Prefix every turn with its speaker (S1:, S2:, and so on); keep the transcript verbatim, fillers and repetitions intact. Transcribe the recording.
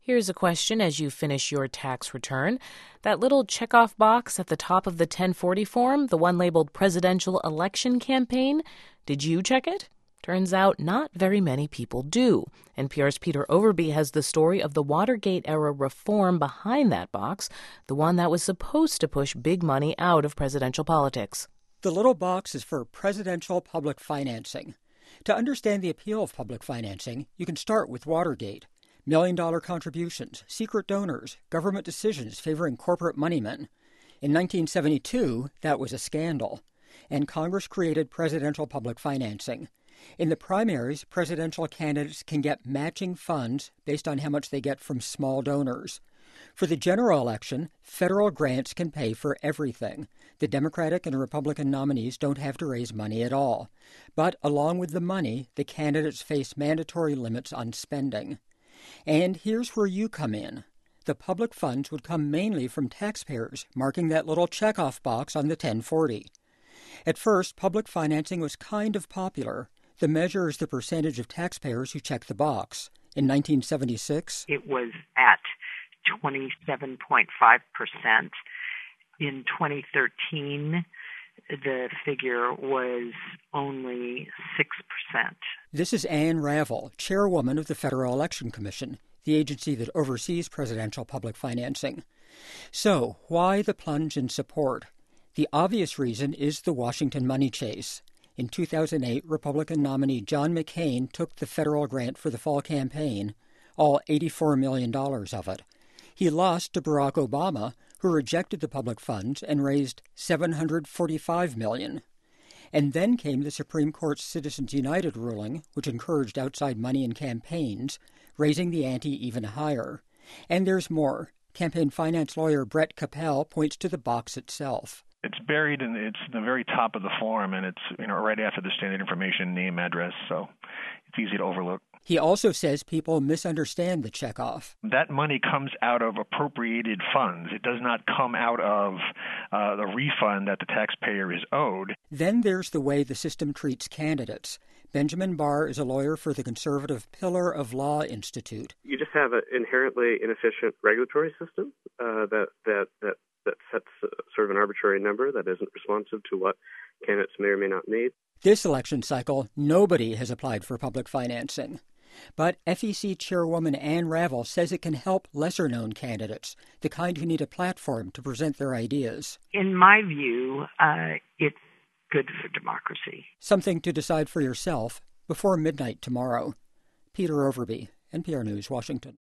S1: Here's a question as you finish your tax return. That little checkoff box at the top of the ten forty form, the one labeled Presidential Election Campaign, did you check it? Turns out not very many people do. N P R's Peter Overby has the story of the Watergate-era reform behind that box, the one that was supposed to push big money out of presidential politics.
S2: The little box is for presidential public financing. To understand the appeal of public financing, you can start with Watergate. Million-dollar contributions, secret donors, government decisions favoring corporate moneymen. In nineteen seventy-two, that was a scandal, and Congress created presidential public financing. In the primaries, presidential candidates can get matching funds based on how much they get from small donors. For the general election, federal grants can pay for everything. The Democratic and Republican nominees don't have to raise money at all. But along with the money, the candidates face mandatory limits on spending. And here's where you come in. The public funds would come mainly from taxpayers, marking that little checkoff box on the ten forty. At first, public financing was kind of popular. The measure is the percentage of taxpayers who check the box. In nineteen seventy-six,
S3: it was at twenty-seven point five percent. In twenty thirteen, the figure was only six percent.
S2: This is Ann Ravel, chairwoman of the Federal Election Commission, the agency that oversees presidential public financing. So, why the plunge in support? The obvious reason is the Washington money chase. In two thousand eight, Republican nominee John McCain took the federal grant for the fall campaign, all eighty-four million dollars of it. He lost to Barack Obama, who rejected the public funds and raised seven hundred forty-five million dollars. And then came the Supreme Court's Citizens United ruling, which encouraged outside money in campaigns, raising the ante even higher. And there's more. Campaign finance lawyer Brett Capel points to the box itself.
S4: It's buried in it's the very top of the form, and it's you know right after the standard information, name, address, so it's easy to overlook.
S2: He also says people misunderstand the checkoff.
S4: That money comes out of appropriated funds. It does not come out of uh, the refund that the taxpayer is owed.
S2: Then there's the way the system treats candidates. Benjamin Barr is a lawyer for the conservative Pillar of Law Institute.
S5: You just have an inherently inefficient regulatory system uh, that, that, that, that sets uh, sort of an arbitrary number that isn't responsive to what candidates may or may not need.
S2: This election cycle, nobody has applied for public financing. But F E C chairwoman Ann Ravel says it can help lesser-known candidates, the kind who need a platform to present their ideas.
S3: In my view, uh, it's good for democracy.
S2: Something to decide for yourself before midnight tomorrow. Peter Overby, N P R News, Washington.